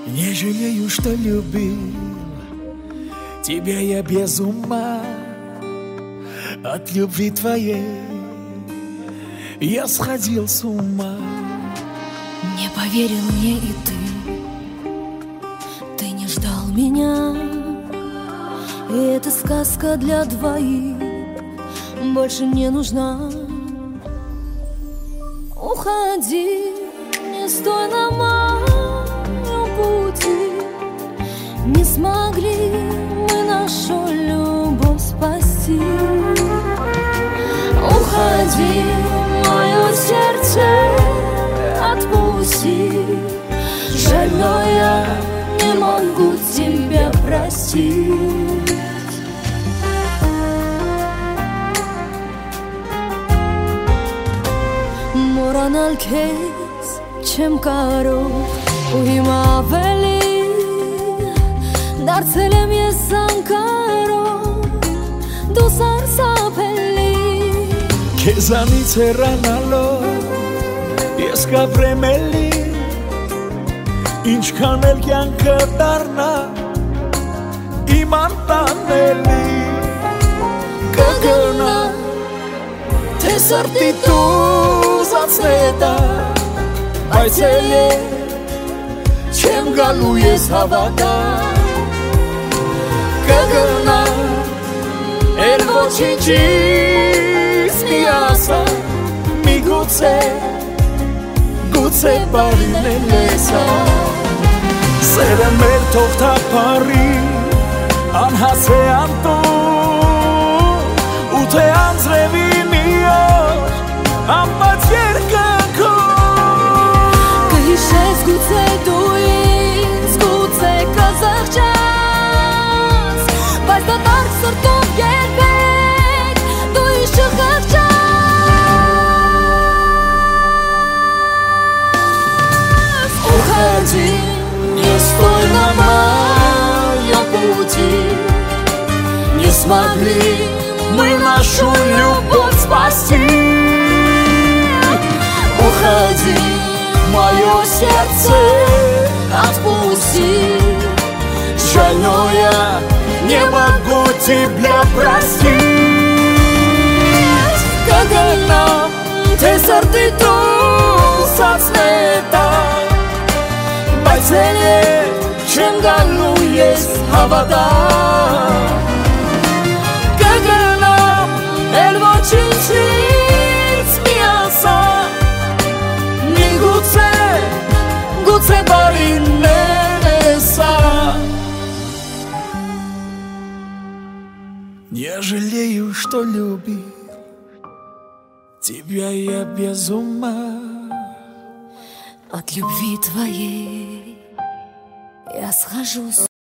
Не жалею, что любил тебя я без ума. От любви твоей я сходил с ума. Не поверил мне и ты не ждал меня. И эта сказка для двоих больше не нужна. Уходи, не стой на моем пути. Не смогли мы нашу любовь спасти. Уходи, мое сердце отпусти. Жаль, но я не могу тебя простить. Մոռանալ քեզ չեմ կարող ու հիմա ավելի դարձել եմ ես անկարող դու սարսափելի Քեզանից հեռանալով ես կապրեմ էլի ինչքան էլ կյանքը դառնա իմ անտանելի կգնա թե սրտի տուզացնետա բայց էլ չեմ գալու ես հավատա կգնա էլ ոչինչից մի ասա միգուցե բարին էլ եսա Սերը մեր թող թափարի անհասե անտուն ու թե անձրևի մի օր ամբաց երկնքում Կհիշես գուցե դու ինձ գուցե կզղջաս բայց դատարկ սրտով երբեք դու ինձ չխղճաս Уходи, не стой на моем пути. Не смогли мы нашу любовь спасти. Уходи, мое сердце отпусти. Жаль, но я не могу тебя простить. Как нам ты сорты тусацнета Բայց էլ չեմ գալու ես հավատա Կգնամ էլ ոչինչից մի ասա Միգուցե բարին եսա Не жалею, что любил тебя я без ума От любви твоей я схожу с